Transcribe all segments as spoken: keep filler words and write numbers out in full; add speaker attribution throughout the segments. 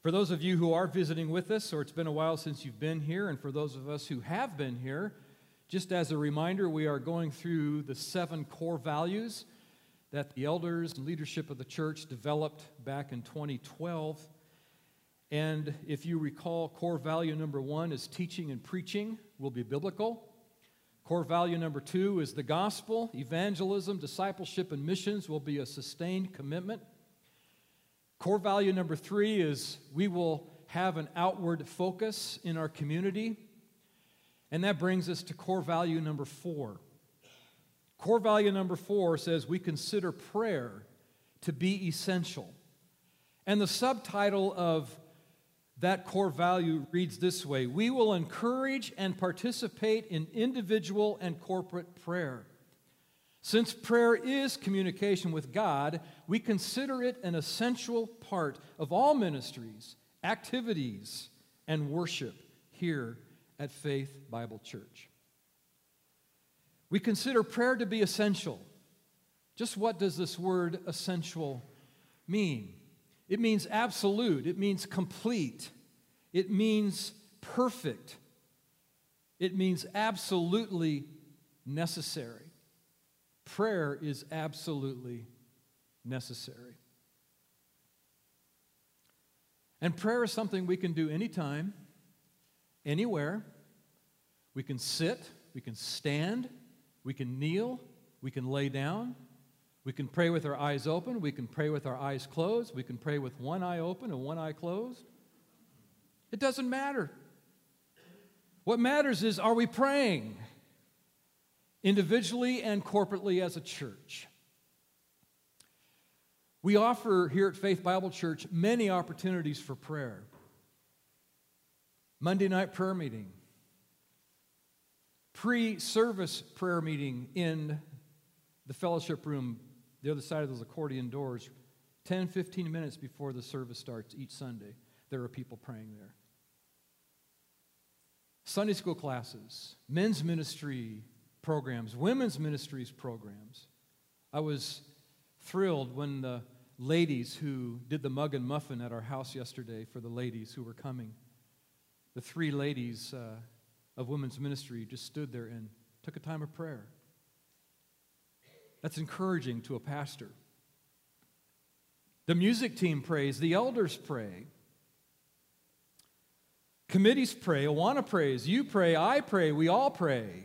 Speaker 1: For those of you who are visiting with us, or it's been a while since you've been here, and for those of us who have been here, just as a reminder, we are going through the seven core values that the elders and leadership of the church developed back in twenty twelve. And if you recall, core value number one is teaching and preaching will be biblical. Core value number two is the gospel, evangelism, discipleship, and missions will be a sustained commitment. Core value number three is we will have an outward focus in our community. And that brings us to core value number four. Core value number four says we consider prayer to be essential. And the subtitle of that core value reads this way: we will encourage and participate in individual and corporate prayer. Since prayer is communication with God, we consider it an essential part of all ministries, activities, and worship here at Faith Bible Church. We consider prayer to be essential. Just what does this word essential mean? It means absolute. It means complete. It means perfect. It means absolutely necessary. Prayer is absolutely necessary. And prayer is something we can do anytime, anywhere. We can sit, we can stand, we can kneel, we can lay down. We can pray with our eyes open, we can pray with our eyes closed, we can pray with one eye open and one eye closed. It doesn't matter. What matters is, are we praying individually and corporately as a church? We offer here at Faith Bible Church many opportunities for prayer. Monday night prayer meeting, pre-service prayer meeting in the fellowship room, the other side of those accordion doors, ten, fifteen minutes before the service starts each Sunday. There are people praying there. Sunday school classes, men's ministry programs, women's ministries programs. I was thrilled when the ladies who did the mug and muffin at our house yesterday for the ladies who were coming, the three ladies uh, of women's ministry just stood there and took a time of prayer. That's encouraging to a pastor. The music team prays, the elders pray. Committees pray, Awana prays, you pray, I pray, we all pray.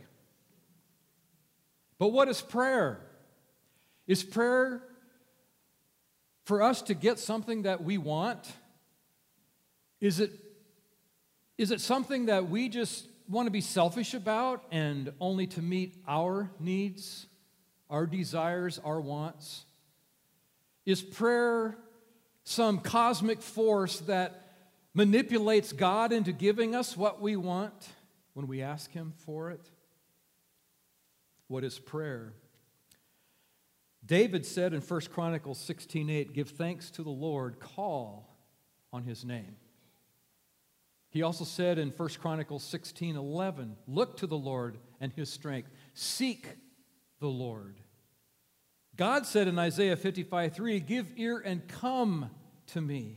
Speaker 1: But what is prayer? Is prayer for us to get something that we want? Is it, is it something that we just want to be selfish about and only to meet our needs, our desires, our wants? Is prayer some cosmic force that manipulates God into giving us what we want when we ask Him for it? What is prayer? David said in First Chronicles sixteen eight, "Give thanks to the Lord, call on His name." He also said in First Chronicles sixteen eleven, "Look to the Lord and His strength. Seek the Lord." God said in Isaiah fifty-five three, "Give ear and come to me."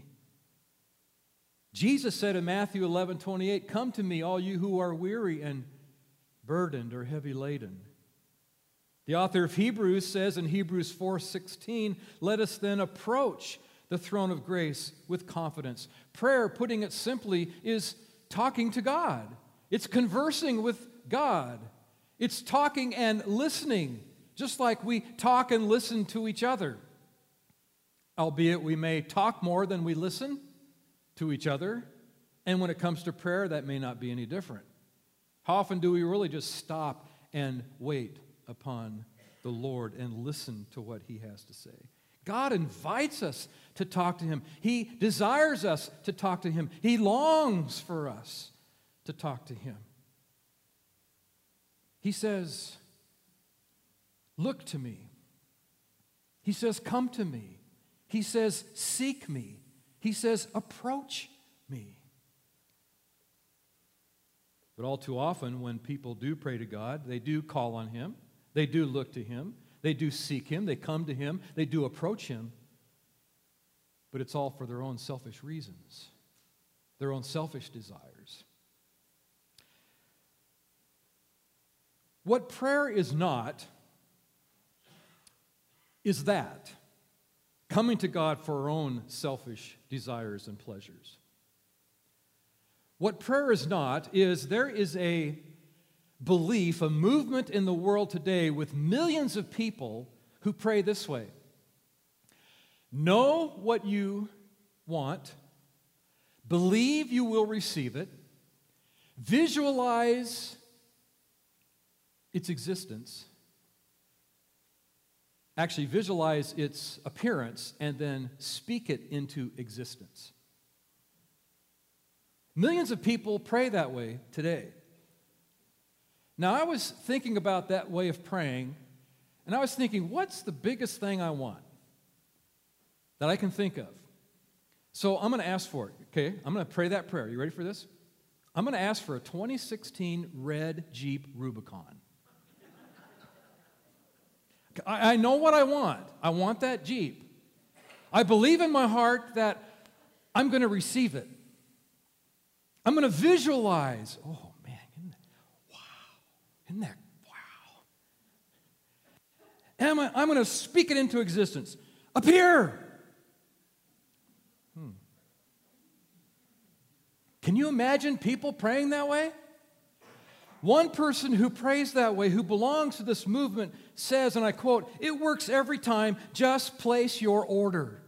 Speaker 1: Jesus said in Matthew eleven twenty-eight, "Come to me, all you who are weary and burdened or heavy laden." The author of Hebrews says in Hebrews four sixteen, "Let us then approach the throne of grace with confidence." Prayer, putting it simply, is talking to God. It's conversing with God. It's talking and listening, just like we talk and listen to each other. Albeit we may talk more than we listen to each other, and when it comes to prayer, that may not be any different. How often do we really just stop and wait upon the Lord and listen to what He has to say? God invites us to talk to Him. He desires us to talk to Him. He longs for us to talk to Him. He says, "Look to me." He says, "Come to me." He says, "Seek me." He says, "Approach me." But all too often, when people do pray to God, they do call on Him, they do look to Him, they do seek Him, they come to Him, they do approach Him, but it's all for their own selfish reasons. their own selfish desires. What prayer is not is that, coming to God for our own selfish desires and pleasures. What prayer is not is there is a belief, a movement in the world today with millions of people who pray this way. Know what you want, believe you will receive it, visualize its existence, actually visualize its appearance, and then speak it into existence. Millions of people pray that way today. Now, I was thinking about that way of praying, and I was thinking, what's the biggest thing I want that I can think of? So I'm going to ask for it, okay? I'm going to pray that prayer. You ready for this? I'm going to ask for a twenty sixteen red Jeep Rubicon. I, I know what I want. I want that Jeep. I believe in my heart that I'm going to receive it. I'm going to visualize. Oh, man, isn't that, wow. Isn't that, wow. And I'm, I'm going to speak it into existence. Appear. Hmm. Can you imagine people praying that way? One person who prays that way, who belongs to this movement, says, and I quote, "It works every time, just place your order."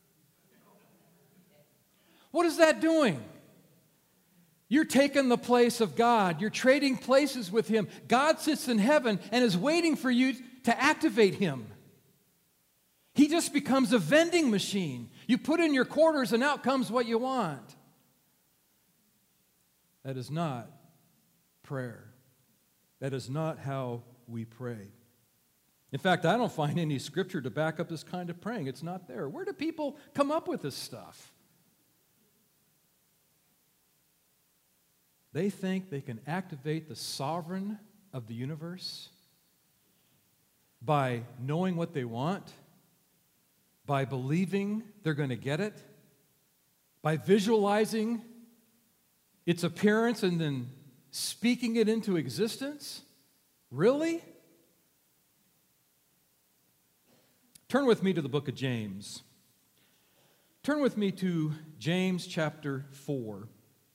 Speaker 1: What is that doing? You're taking the place of God. You're trading places with Him. God sits in heaven and is waiting for you to activate Him. He just becomes a vending machine. You put in your quarters and out comes what you want. That is not prayer. That is not how we pray. In fact, I don't find any scripture to back up this kind of praying. It's not there. Where do people come up with this stuff? They think they can activate the sovereign of the universe by knowing what they want, by believing they're going to get it, by visualizing its appearance and then speaking it into existence? Really? Turn with me to the book of James. Turn with me to James chapter four.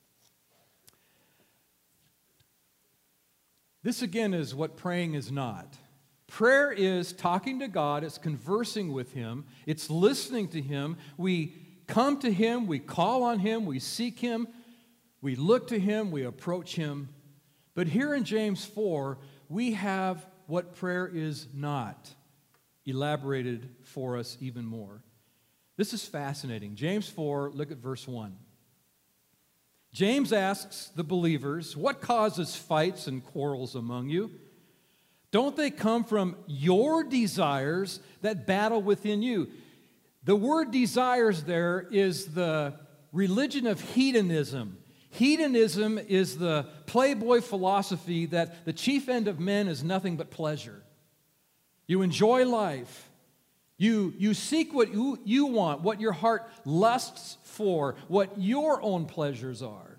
Speaker 1: This again is what praying is not. Prayer is talking to God, it's conversing with Him, it's listening to Him. We come to Him, we call on Him, we seek Him, we look to Him, we approach Him. But here in James four, we have what prayer is not elaborated for us even more. This is fascinating. James four, look at verse one. James asks the believers, "What causes fights and quarrels among you? Don't they come from your desires that battle within you?" The word desires there is the religion of hedonism. Hedonism is the playboy philosophy that the chief end of men is nothing but pleasure. You enjoy life. You, you seek what you, you want, what your heart lusts for, what your own pleasures are.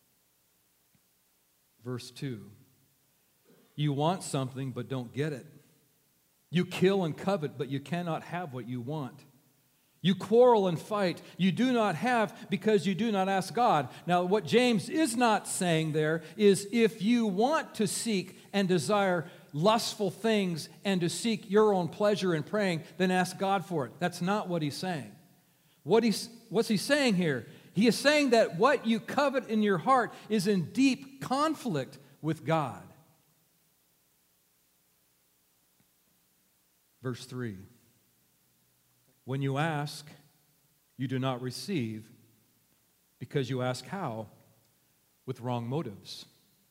Speaker 1: Verse two, you want something but don't get it. You kill and covet, but you cannot have what you want. You quarrel and fight. You do not have because you do not ask God. Now, what James is not saying there is if you want to seek and desire lustful things and to seek your own pleasure in praying, then ask God for it. That's not what he's saying. What he's, what's he saying here? He is saying that what you covet in your heart is in deep conflict with God. Verse three. When you ask, you do not receive because you ask how? With wrong motives.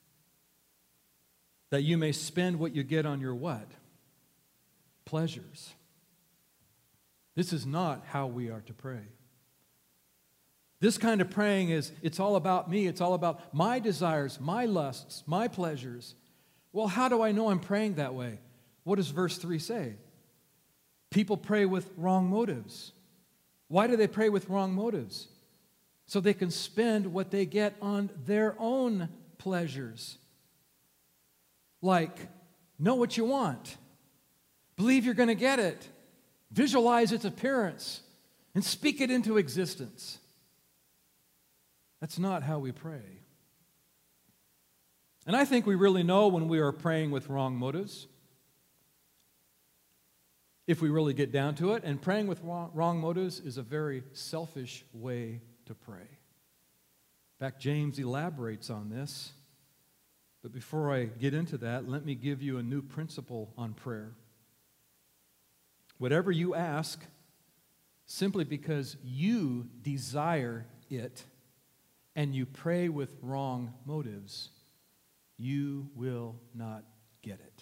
Speaker 1: That you may spend what you get on your what? Pleasures. This is not how we are to pray. This kind of praying is, it's all about me. It's all about my desires, my lusts, my pleasures. Well, how do I know I'm praying that way? What does verse three say? People pray with wrong motives. Why do they pray with wrong motives? so they can spend what they get on their own pleasures. Like, know what you want, believe you're going to get it, visualize its appearance, and speak it into existence. That's not how we pray. And I think we really know when we are praying with wrong motives, if we really get down to it. And praying with wrong, wrong motives is a very selfish way to pray. In fact, James elaborates on this. But before I get into that, let me give you a new principle on prayer. Whatever you ask, simply because you desire it and you pray with wrong motives, you will not get it.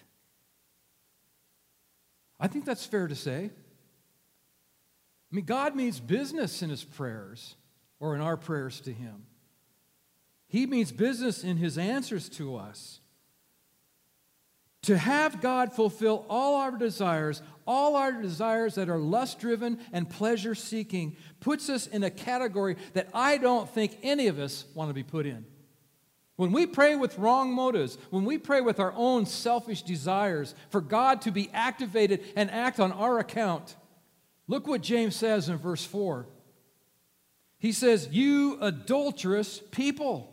Speaker 1: I think that's fair to say. I mean, God means business in His prayers, or in our prayers to Him. He means business in His answers to us. To have God fulfill all our desires, all our desires that are lust-driven and pleasure-seeking, puts us in a category that I don't think any of us want to be put in. When we pray with wrong motives, when we pray with our own selfish desires for God to be activated and act on our account, look what James says in verse four. He says, "You adulterous people."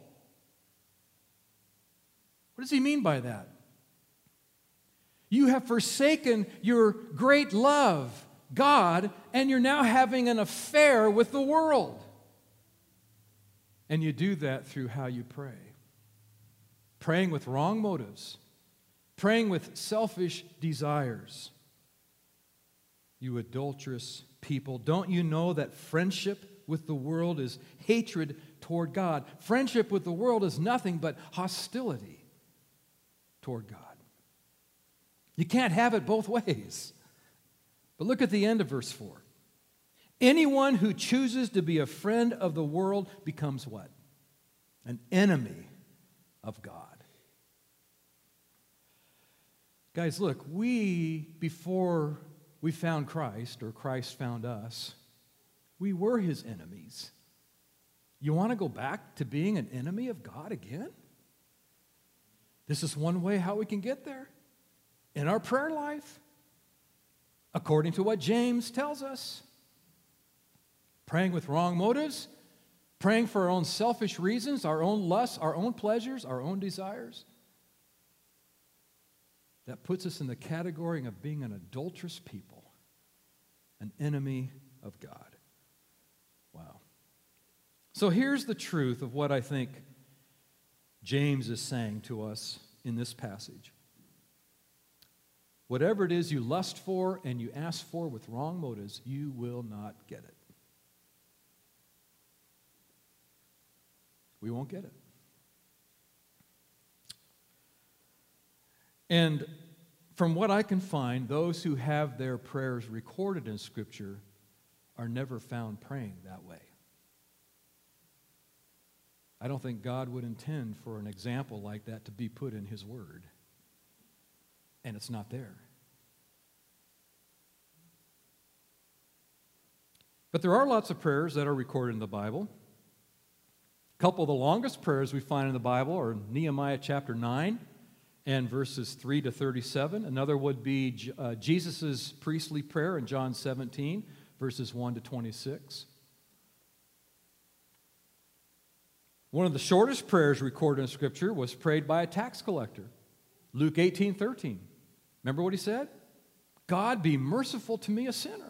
Speaker 1: What does he mean by that? You have forsaken your great love, God, and you're now having an affair with the world. And you do that through how you pray. Praying with wrong motives. Praying with selfish desires. You adulterous people. Don't you know that friendship with the world is hatred toward God? Friendship with the world is nothing but hostility toward God. You can't have it both ways. But look at the end of verse four. Anyone who chooses to be a friend of the world becomes what? An enemy of God. Guys, look, we, before we found Christ, or Christ found us, we were His enemies. You want to go back to being an enemy of God again? This is one way how we can get there. In our prayer life, according to what James tells us. Praying with wrong motives, praying for our own selfish reasons, our own lusts, our own pleasures, our own desires. That puts us in the category of being an adulterous people, an enemy of God. Wow. So here's the truth of what I think James is saying to us in this passage. Whatever it is you lust for and you ask for with wrong motives, you will not get it. We won't get it. And from what I can find, those who have their prayers recorded in Scripture are never found praying that way. I don't think God would intend for an example like that to be put in His Word. And it's not there. But there are lots of prayers that are recorded in the Bible. A couple of the longest prayers we find in the Bible are Nehemiah chapter nine and verses three to thirty-seven. Another would be uh, Jesus' priestly prayer in John seventeen, verses one to twenty-six. One of the shortest prayers recorded in Scripture was prayed by a tax collector, Luke eighteen thirteen. Remember what he said? God, be merciful to me, a sinner.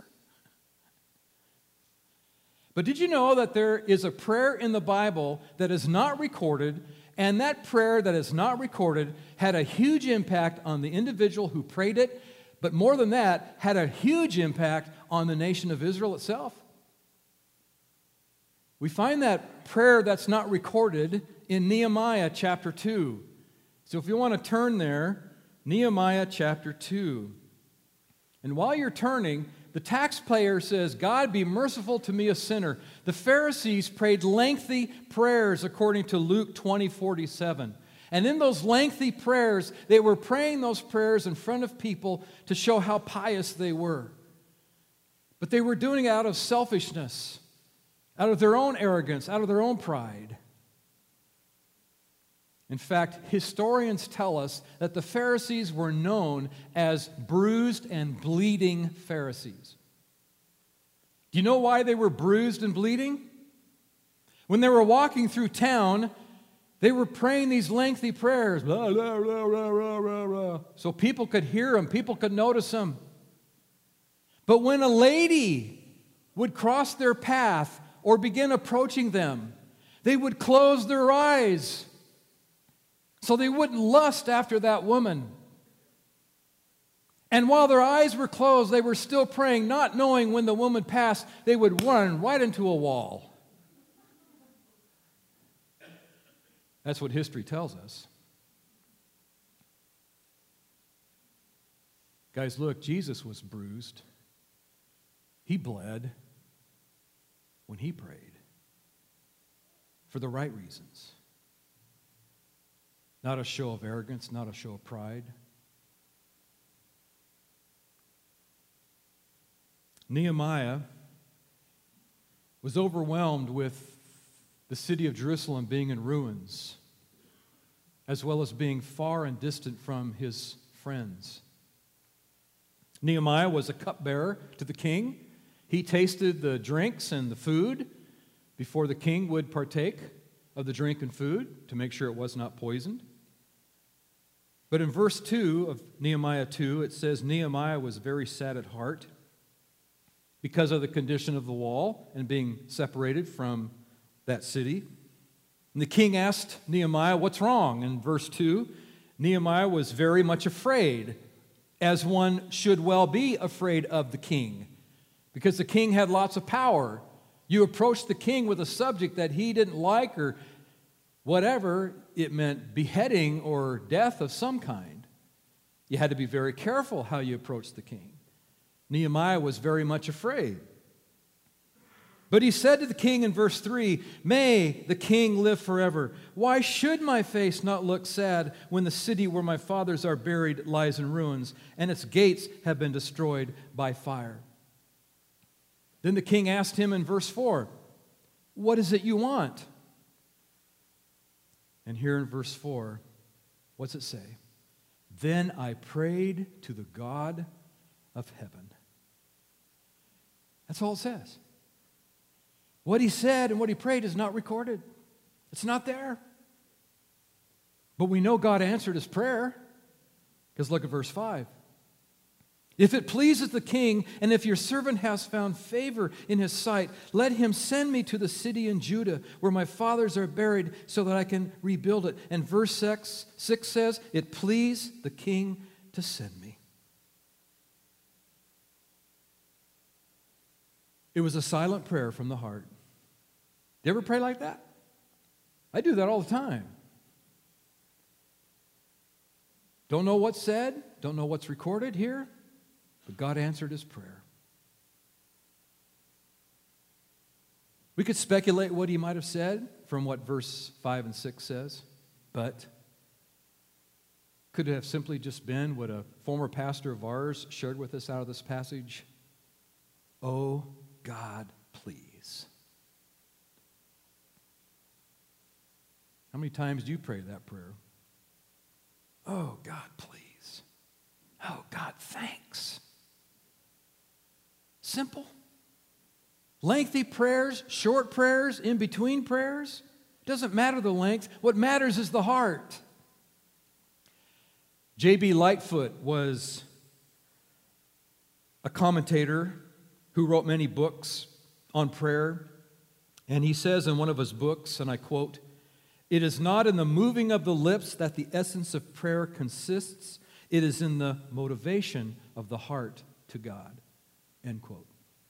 Speaker 1: But did you know that there is a prayer in the Bible that is not recorded, and that prayer that is not recorded had a huge impact on the individual who prayed it, but more than that, had a huge impact on the nation of Israel itself? We find that prayer that's not recorded in Nehemiah chapter two. So if you want to turn there, Nehemiah chapter two. And while you're turning, the taxpayer says, God, be merciful to me, a sinner. The Pharisees prayed lengthy prayers according to Luke twenty forty-seven. And in those lengthy prayers, they were praying those prayers in front of people to show how pious they were. But they were doing it out of selfishness. out of their own arrogance, out of their own pride. In fact, historians tell us that the Pharisees were known as bruised and bleeding Pharisees. Do you know why they were bruised and bleeding? When they were walking through town, they were praying these lengthy prayers, blah, blah, blah, blah, blah, blah, blah, so people could hear them, people could notice them. But when a lady would cross their path or begin approaching them, they would close their eyes so they wouldn't lust after that woman. And while their eyes were closed, they were still praying, not knowing when the woman passed, they would run right into a wall. That's what history tells us. Guys, look, Jesus was bruised. He bled when he prayed for the right reasons. Not a show of arrogance, not a show of pride. Nehemiah was overwhelmed with the city of Jerusalem being in ruins, as well as being far and distant from his friends. Nehemiah was a cupbearer to the king. He tasted the drinks and the food before the king would partake of the drink and food to make sure it was not poisoned. But in verse two of Nehemiah two, it says, Nehemiah was very sad at heart because of the condition of the wall and being separated from that city. And the king asked Nehemiah, what's wrong? In verse two, Nehemiah was very much afraid, as one should well be afraid of the king, because the king had lots of power. You approached the king with a subject that he didn't like or whatever, it meant beheading or death of some kind. You had to be very careful how you approached the king. Nehemiah was very much afraid. But he said to the king in verse three, may the king live forever. Why should my face not look sad when the city where my fathers are buried lies in ruins and its gates have been destroyed by fire? Then the king asked him in verse four, what is it you want? And here in verse four, what's it say? Then I prayed to the God of heaven. That's all it says. What he said and what he prayed is not recorded. It's not there. But we know God answered his prayer, because look at verse five. If it pleases the king, and if your servant has found favor in his sight, let him send me to the city in Judah where my fathers are buried so that I can rebuild it. And verse six, six says, it pleased the king to send me. It was a silent prayer from the heart. You ever pray like that? I do that all the time. Don't know what's said, don't know what's recorded here, but God answered his prayer. We could speculate what he might have said from what verse five and six says, but could it have simply just been what a former pastor of ours shared with us out of this passage? Oh, God, please. How many times do you pray that prayer? Oh, God, please. Oh, God, thanks. Simple. Lengthy prayers, short prayers, in between prayers. Doesn't matter the length. What matters is the heart. J B Lightfoot was a commentator who wrote many books on prayer. And he says in one of his books, and I quote, it is not in the moving of the lips that the essence of prayer consists. It is in the motivation of the heart to God. End quote.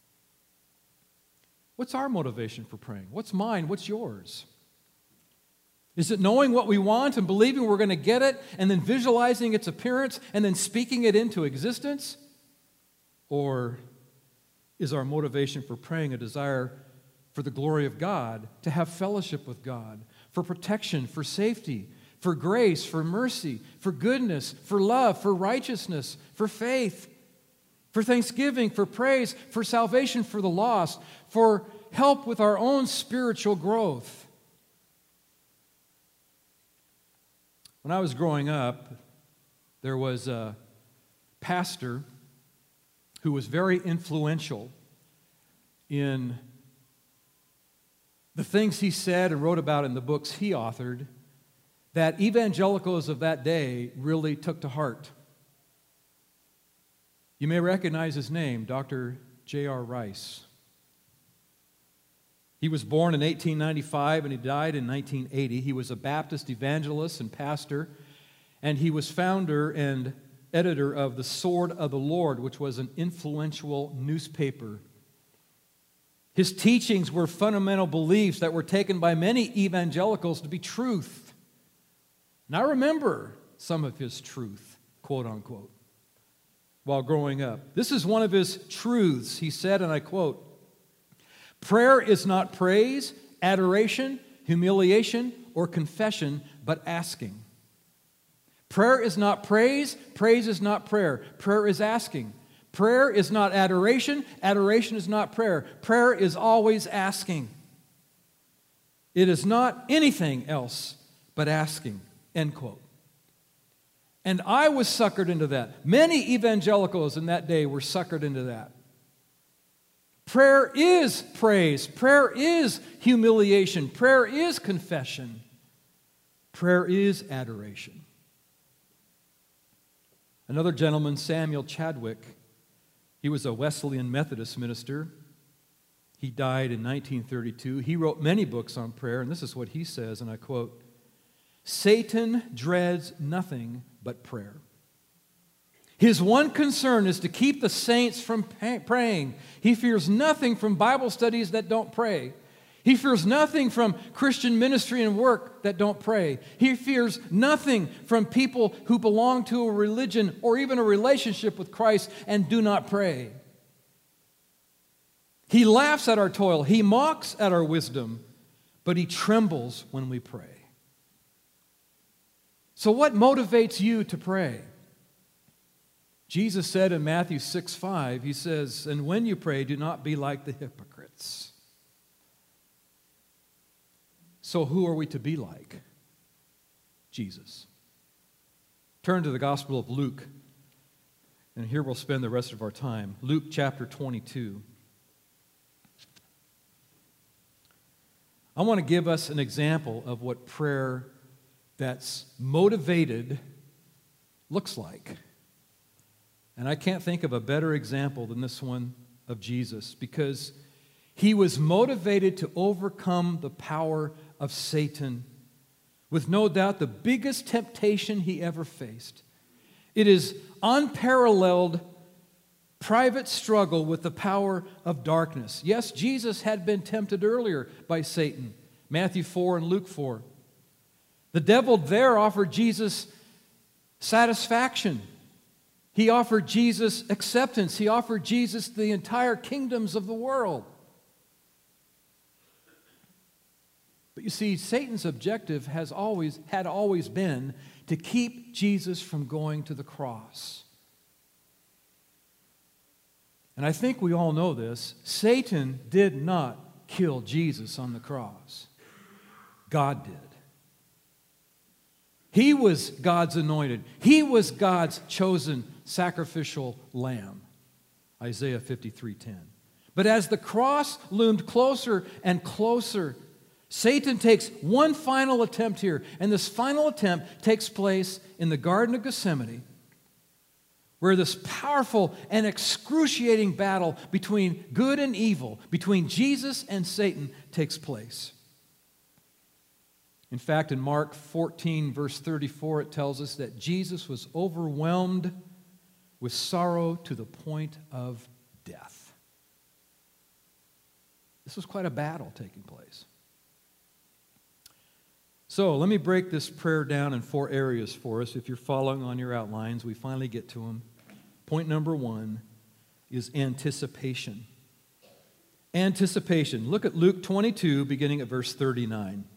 Speaker 1: What's our motivation for praying? What's mine? What's yours? Is it knowing what we want and believing we're going to get it and then visualizing its appearance and then speaking it into existence? Or is our motivation for praying a desire for the glory of God, to have fellowship with God, for protection, for safety, for grace, for mercy, for goodness, for love, for righteousness, for faith, for thanksgiving, for praise, for salvation for the lost, for help with our own spiritual growth. When I was growing up, there was a pastor who was very influential in the things he said and wrote about in the books he authored that evangelicals of that day really took to heart. You may recognize his name, Doctor J R Rice. He was born in eighteen ninety-five and he died in nineteen eighty. He was a Baptist evangelist and pastor, and he was founder and editor of the Sword of the Lord, which was an influential newspaper. His teachings were fundamental beliefs that were taken by many evangelicals to be truth. And I remember some of his truth, quote unquote, while growing up. This is one of his truths. He said, and I quote, "Prayer is not praise, adoration, humiliation, or confession, but asking. Prayer is not praise, praise is not prayer. Prayer is asking. Prayer is not adoration, adoration is not prayer. Prayer is always asking. It is not anything else but asking," end quote. And I was suckered into that. Many evangelicals in that day were suckered into that. Prayer is praise. Prayer is humiliation. Prayer is confession. Prayer is adoration. Another gentleman, Samuel Chadwick, he was a Wesleyan Methodist minister. He died in nineteen thirty-two. He wrote many books on prayer, and this is what he says, and I quote, "Satan dreads nothing but prayer. His one concern is to keep the saints from praying. He fears nothing from Bible studies that don't pray. He fears nothing from Christian ministry and work that don't pray. He fears nothing from people who belong to a religion or even a relationship with Christ and do not pray. He laughs at our toil. He mocks at our wisdom, but he trembles when we pray." So what motivates you to pray? Jesus said in Matthew six five, he says, "And when you pray, do not be like the hypocrites." So who are we to be like? Jesus. Turn to the Gospel of Luke, and here we'll spend the rest of our time. Luke chapter twenty-two. I want to give us an example of what prayer that's motivated looks like. And I can't think of a better example than this one of Jesus, because he was motivated to overcome the power of Satan with no doubt the biggest temptation he ever faced. It is unparalleled private struggle with the power of darkness. Yes, Jesus had been tempted earlier by Satan, Matthew four and Luke four. The devil there offered Jesus satisfaction. He offered Jesus acceptance. He offered Jesus the entire kingdoms of the world. But you see, Satan's objective has always had always been to keep Jesus from going to the cross. And I think we all know this. Satan did not kill Jesus on the cross. God did. He was God's anointed. He was God's chosen sacrificial lamb. Isaiah fifty-three ten. But as the cross loomed closer and closer, Satan takes one final attempt here, and this final attempt takes place in the Garden of Gethsemane, where this powerful and excruciating battle between good and evil, between Jesus and Satan, takes place. In fact, in Mark fourteen, verse thirty-four, it tells us that Jesus was overwhelmed with sorrow to the point of death. This was quite a battle taking place. So let me break this prayer down in four areas for us. If you're following on your outlines, we finally get to them. Point number one is anticipation. Anticipation. Look at Luke twenty-two, beginning at verse thirty-nine.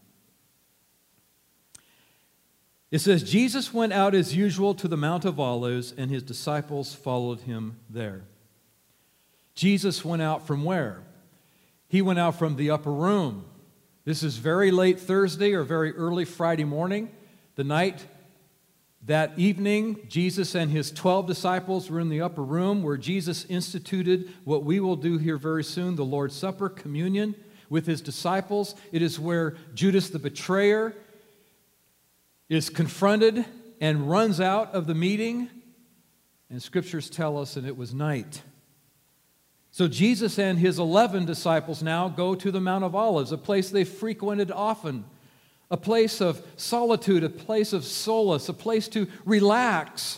Speaker 1: It says, Jesus went out as usual to the Mount of Olives, and his disciples followed him there. Jesus went out from where? He went out from the upper room. This is very late Thursday or very early Friday morning. The night that evening, Jesus and his twelve disciples were in the upper room where Jesus instituted what we will do here very soon, the Lord's Supper, communion with his disciples. It is where Judas the betrayer is confronted and runs out of the meeting. And scriptures tell us that it was night. So Jesus and his eleven disciples now go to the Mount of Olives, a place they frequented often, a place of solitude, a place of solace, a place to relax,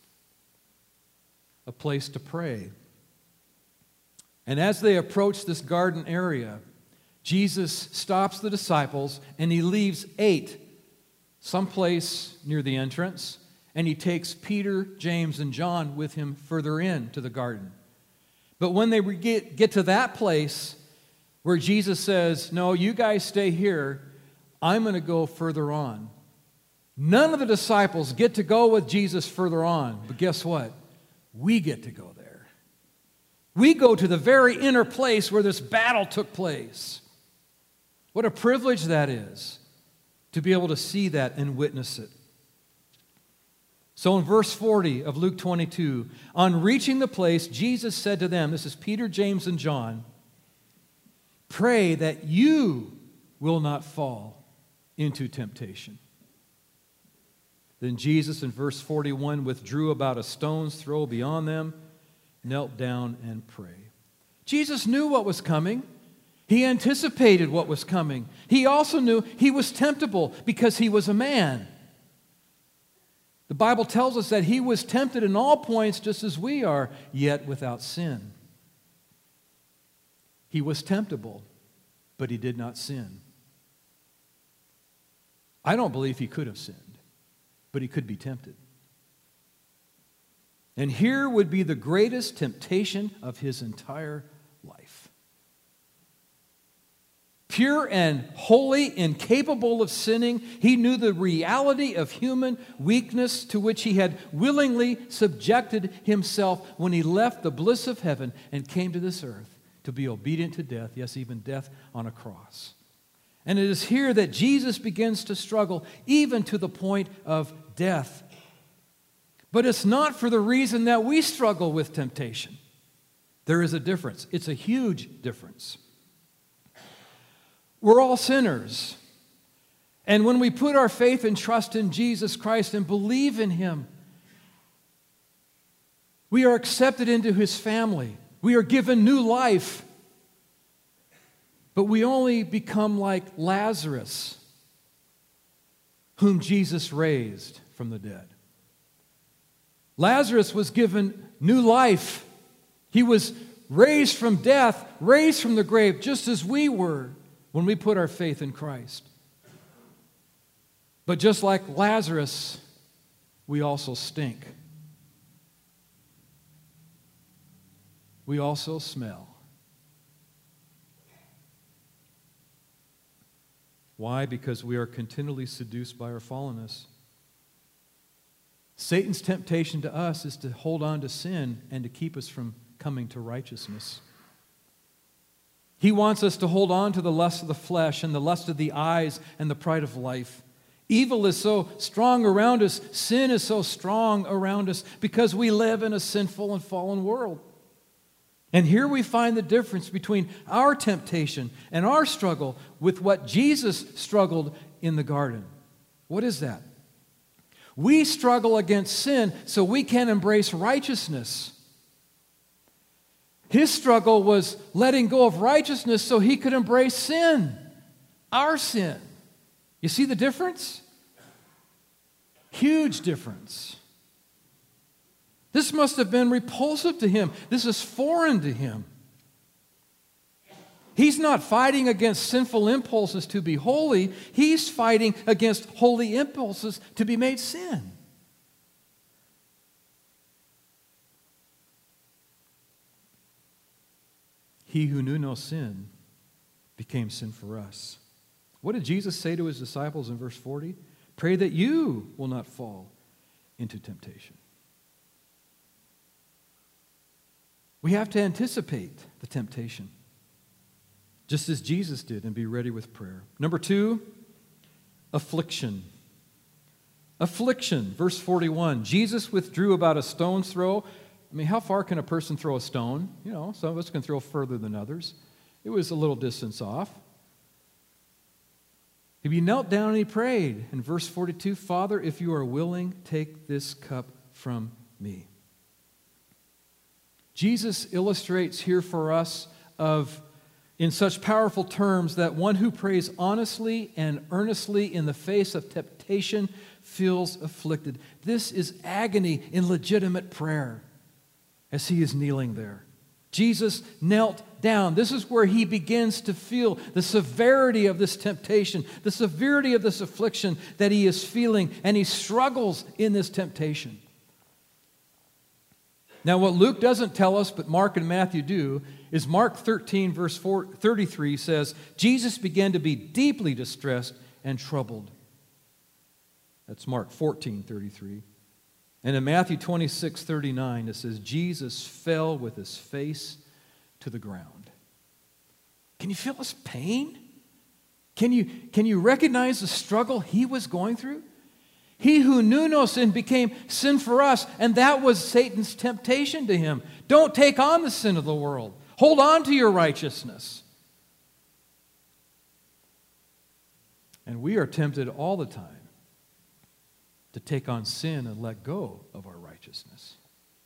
Speaker 1: a place to pray. And as they approach this garden area, Jesus stops the disciples and he leaves eight someplace near the entrance, and he takes Peter, James, and John with him further in to the garden. But when they get, get to that place where Jesus says, no, you guys stay here, I'm going to go further on. None of the disciples get to go with Jesus further on, but guess what? We get to go there. We go to the very inner place where this battle took place. What a privilege that is, to be able to see that and witness it. So in verse forty of Luke twenty-two, on reaching the place, Jesus said to them, this is Peter, James, and John, pray that you will not fall into temptation. Then Jesus in verse forty-one withdrew about a stone's throw beyond them, knelt down and prayed. Jesus knew what was coming. He anticipated what was coming. He also knew he was temptable because he was a man. The Bible tells us that he was tempted in all points just as we are, yet without sin. He was temptable, but he did not sin. I don't believe he could have sinned, but he could be tempted. And here would be the greatest temptation of his entire life. Pure and holy, incapable of sinning, he knew the reality of human weakness to which he had willingly subjected himself when he left the bliss of heaven and came to this earth to be obedient to death, yes, even death on a cross. And it is here that Jesus begins to struggle, even to the point of death. But it's not for the reason that we struggle with temptation. There is a difference. It's a huge difference. We're all sinners. And when we put our faith and trust in Jesus Christ and believe in him, we are accepted into his family. We are given new life. But we only become like Lazarus, whom Jesus raised from the dead. Lazarus was given new life. He was raised from death, raised from the grave, just as we were when we put our faith in Christ. But just like Lazarus, we also stink. We also smell. Why? Because we are continually seduced by our fallenness. Satan's temptation to us is to hold on to sin and to keep us from coming to righteousness. He wants us to hold on to the lust of the flesh and the lust of the eyes and the pride of life. Evil is so strong around us. Sin is so strong around us because we live in a sinful and fallen world. And here we find the difference between our temptation and our struggle with what Jesus struggled in the garden. What is that? We struggle against sin so we can embrace righteousness. His struggle was letting go of righteousness so he could embrace sin, our sin. You see the difference? Huge difference. This must have been repulsive to him. This is foreign to him. He's not fighting against sinful impulses to be holy. He's fighting against holy impulses to be made sin. He who knew no sin became sin for us. What did Jesus say to his disciples in verse forty? Pray that you will not fall into temptation. We have to anticipate the temptation. just as Jesus did, and be ready with prayer. Number two, affliction. Affliction, verse forty-one. Jesus withdrew about a stone's throw. I mean, how far can a person throw a stone? You know, some of us can throw further than others. It was a little distance off. He knelt down and he prayed. In verse forty-two, Father, if you are willing, take this cup from me. Jesus illustrates here for us of, in such powerful terms, that one who prays honestly and earnestly in the face of temptation feels afflicted. This is agony in legitimate prayer as he is kneeling there. Jesus knelt down. This is where he begins to feel the severity of this temptation, the severity of this affliction that he is feeling, and he struggles in this temptation. Now, what Luke doesn't tell us, but Mark and Matthew do, is Mark thirteen, verse thirty-three says, Jesus began to be deeply distressed and troubled. That's Mark fourteen, thirty-three. And in Matthew twenty-six, thirty-nine, it says, Jesus fell with his face to the ground. Can you feel his pain? Can you, can you recognize the struggle he was going through? He who knew no sin became sin for us, and that was Satan's temptation to him. Don't take on the sin of the world. Hold on to your righteousness. And we are tempted all the time to take on sin and let go of our righteousness.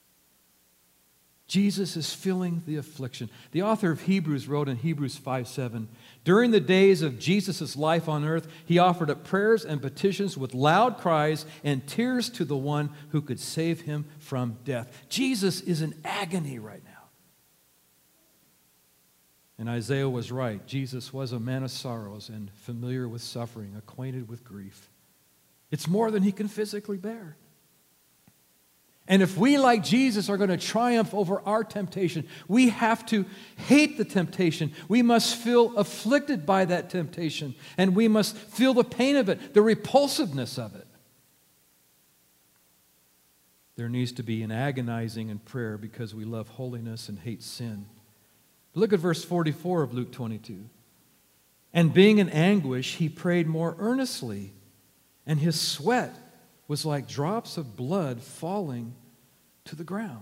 Speaker 1: Jesus is feeling the affliction. The author of Hebrews wrote in Hebrews five seven, during the days of Jesus' life on earth, he offered up prayers and petitions with loud cries and tears to the one who could save him from death. Jesus is in agony right now. And Isaiah was right. Jesus was a man of sorrows and familiar with suffering, acquainted with grief. It's more than he can physically bear. And if we, like Jesus, are going to triumph over our temptation, we have to hate the temptation. We must feel afflicted by that temptation. And we must feel the pain of it, the repulsiveness of it. There needs to be an agonizing in prayer because we love holiness and hate sin. Look at verse forty-four of Luke twenty-two. And being in anguish, he prayed more earnestly, and his sweat was like drops of blood falling to the ground.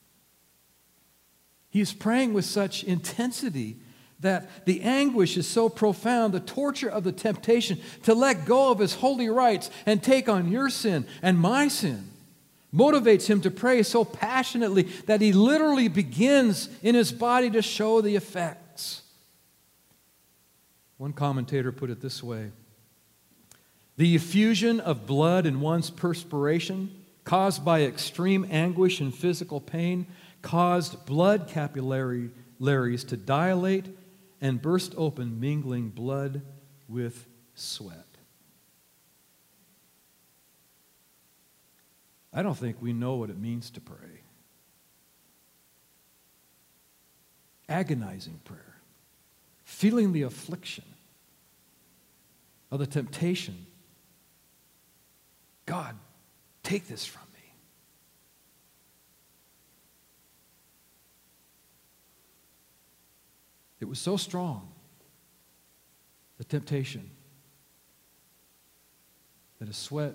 Speaker 1: He is praying with such intensity that the anguish is so profound, the torture of the temptation to let go of his holy rights and take on your sin and my sin motivates him to pray so passionately that he literally begins in his body to show the effects. One commentator put it this way: the effusion of blood in one's perspiration, caused by extreme anguish and physical pain, caused blood capillaries to dilate and burst open, mingling blood with sweat. I don't think we know what it means to pray. Agonizing prayer, feeling the affliction of the temptation. God, take this from me. It was so strong, the temptation, that his sweat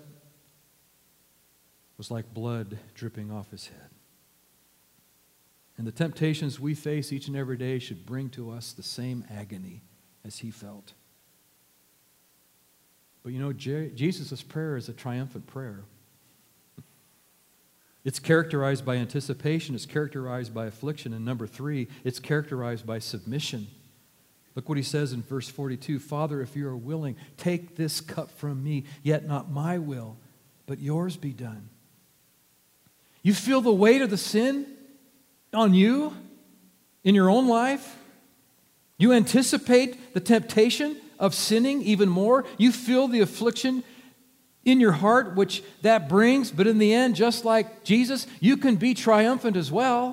Speaker 1: was like blood dripping off his head. And the temptations we face each and every day should bring to us the same agony as he felt. But you know, Jesus' prayer is a triumphant prayer. It's characterized by anticipation, it's characterized by affliction, and number three, it's characterized by submission. Look what he says in verse forty-two, Father, if you are willing, take this cup from me, yet not my will, but yours be done. You feel the weight of the sin on you in your own life? You anticipate the temptation of sinning even more? You feel the affliction in your heart which that brings, but in the end, just like Jesus, you can be triumphant as well.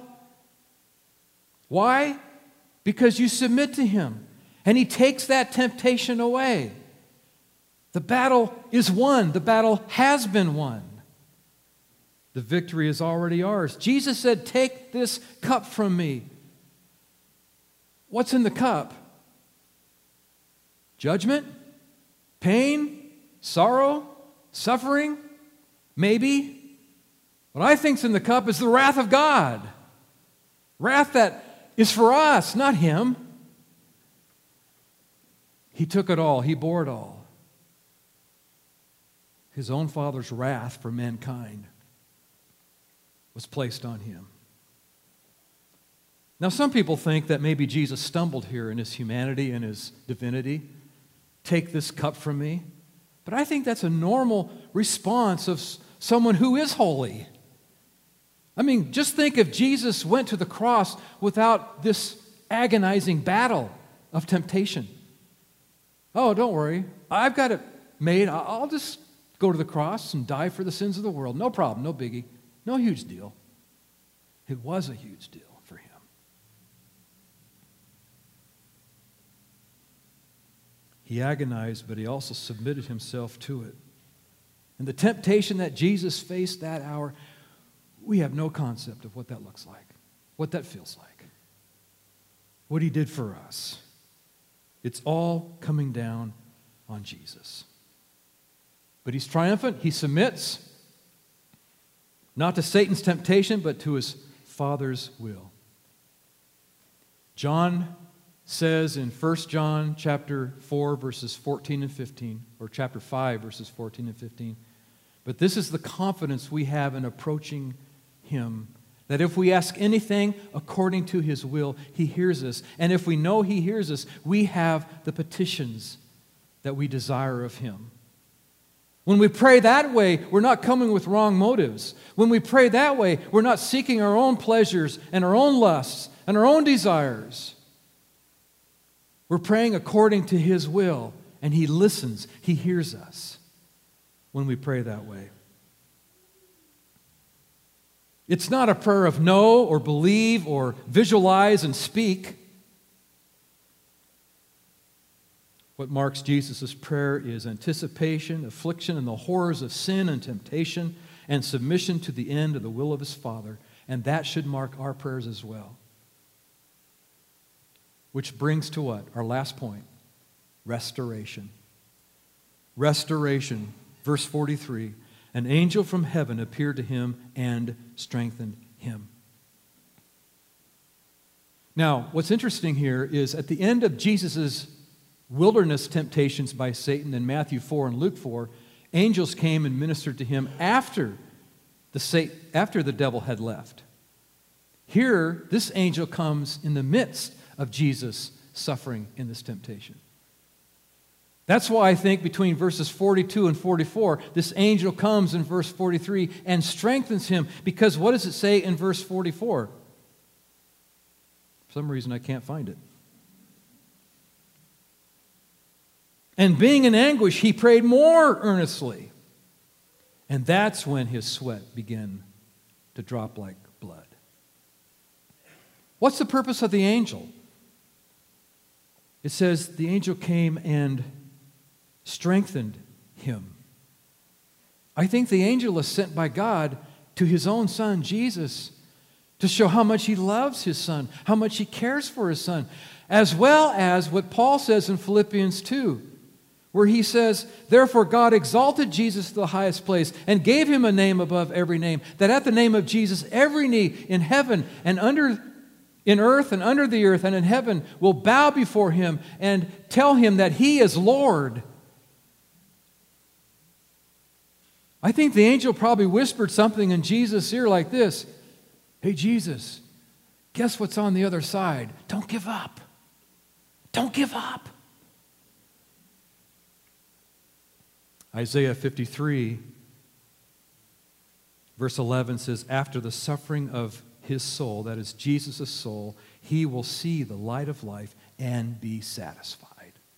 Speaker 1: Why? Because you submit to him, and he takes that temptation away. The battle is won. The battle has been won. The victory is already ours. Jesus said, take this cup from me. What's in the cup? Judgment? Pain? Sorrow? Suffering? Maybe. What I think's in the cup is the wrath of God. Wrath that is for us, not him. He took it all. He bore it all. His own Father's wrath for mankind was placed on him. Now, some people think that maybe Jesus stumbled here in his humanity and his divinity. Take this cup from me. But I think that's a normal response of someone who is holy. I mean, just think if Jesus went to the cross without this agonizing battle of temptation. Oh, don't worry. I've got it made. I'll just go to the cross and die for the sins of the world. No problem, no biggie, no huge deal. It was a huge deal for him. He agonized, but he also submitted himself to it. And the temptation that Jesus faced that hour, we have no concept of what that looks like, what that feels like, what he did for us. It's all coming down on Jesus. But he's triumphant. He submits, not to Satan's temptation, but to his Father's will. John says in First John chapter four, verses fourteen and fifteen, or chapter five, verses fourteen and fifteen, but this is the confidence we have in approaching him, that if we ask anything according to his will, he hears us. And if we know he hears us, we have the petitions that we desire of him. When we pray that way, we're not coming with wrong motives. When we pray that way, we're not seeking our own pleasures and our own lusts and our own desires. We're praying according to his will, and he listens, he hears us when we pray that way. It's not a prayer of know or believe or visualize and speak. What marks Jesus' prayer is anticipation, affliction, and the horrors of sin and temptation, and submission to the end of the will of his Father. And that should mark our prayers as well. Which brings to what? Our last point. Restoration. Restoration. Verse forty-three. An angel from heaven appeared to him and strengthened him. Now, what's interesting here is at the end of Jesus' wilderness temptations by Satan in Matthew four and Luke four, angels came and ministered to him after the, Satan, after the devil had left. Here, this angel comes in the midst of Jesus suffering in this temptation. That's why I think between verses forty-two and forty-four, this angel comes in verse forty-three and strengthens him. Because what does it say in verse forty-four? For some reason I can't find it. And being in anguish, he prayed more earnestly. And that's when his sweat began to drop like blood. What's the purpose of the angel? It says the angel came and strengthened him. I think the angel is sent by God to his own son, Jesus, to show how much he loves his son, how much he cares for his son, as well as what Paul says in Philippians two, where he says, therefore God exalted Jesus to the highest place and gave him a name above every name, that at the name of Jesus every knee in heaven and under in earth and under the earth and in heaven will bow before him and tell him that he is Lord. I think the angel probably whispered something in Jesus' ear like this. Hey, Jesus, guess what's on the other side? Don't give up. Don't give up. Isaiah fifty-three, verse eleven says, after the suffering of his soul, that is Jesus' soul, he will see the light of life and be satisfied.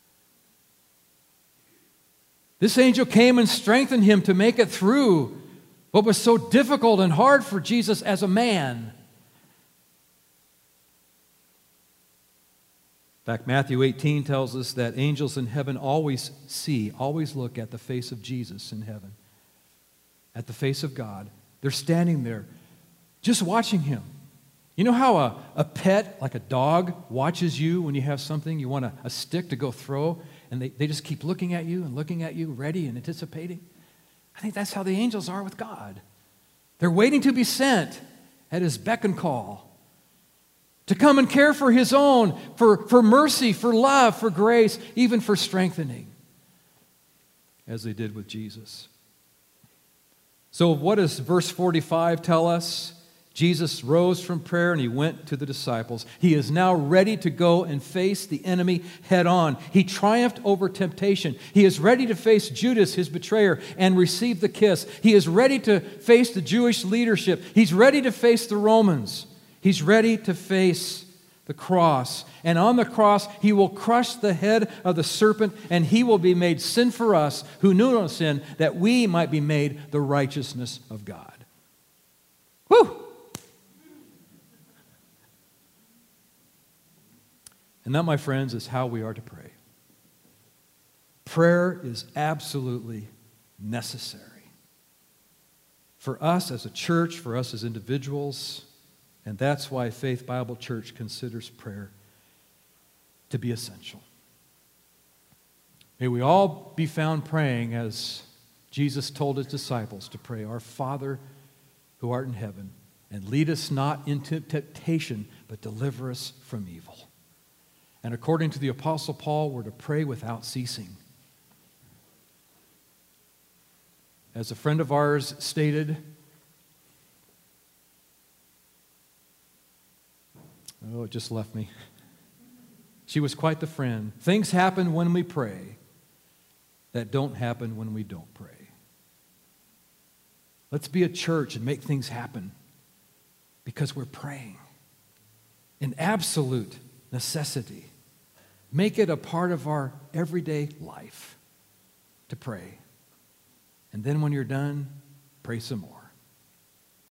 Speaker 1: This angel came and strengthened him to make it through what was so difficult and hard for Jesus as a man. In fact, Matthew eighteen tells us that angels in heaven always see, always look at the face of Jesus in heaven, at the face of God. They're standing there just watching him. You know how a, a pet, like a dog, watches you when you have something, you want a, a stick to go throw, and they, they just keep looking at you and looking at you, ready and anticipating. I think that's how the angels are with God. They're waiting to be sent at his beck and call, to come and care for his own, for, for mercy, for love, for grace, even for strengthening, as they did with Jesus. So what does verse forty-five tell us? Jesus rose from prayer and he went to the disciples. He is now ready to go and face the enemy head on. He triumphed over temptation. He is ready to face Judas, his betrayer, and receive the kiss. He is ready to face the Jewish leadership. He's ready to face the Romans. He's ready to face the cross. And on the cross, he will crush the head of the serpent, and he will be made sin for us who knew no sin, that we might be made the righteousness of God. Whew! And that, my friends, is how we are to pray. Prayer is absolutely necessary for us as a church, for us as individuals. And that's why Faith Bible Church considers prayer to be essential. May we all be found praying as Jesus told his disciples to pray, "Our Father who art in heaven, and lead us not into temptation, but deliver us from evil." And according to the Apostle Paul, we're to pray without ceasing. As a friend of ours stated, oh, it just left me. She was quite the friend. Things happen when we pray that don't happen when we don't pray. Let's be a church and make things happen because we're praying. An absolute necessity. Make it a part of our everyday life to pray. And then when you're done, pray some more.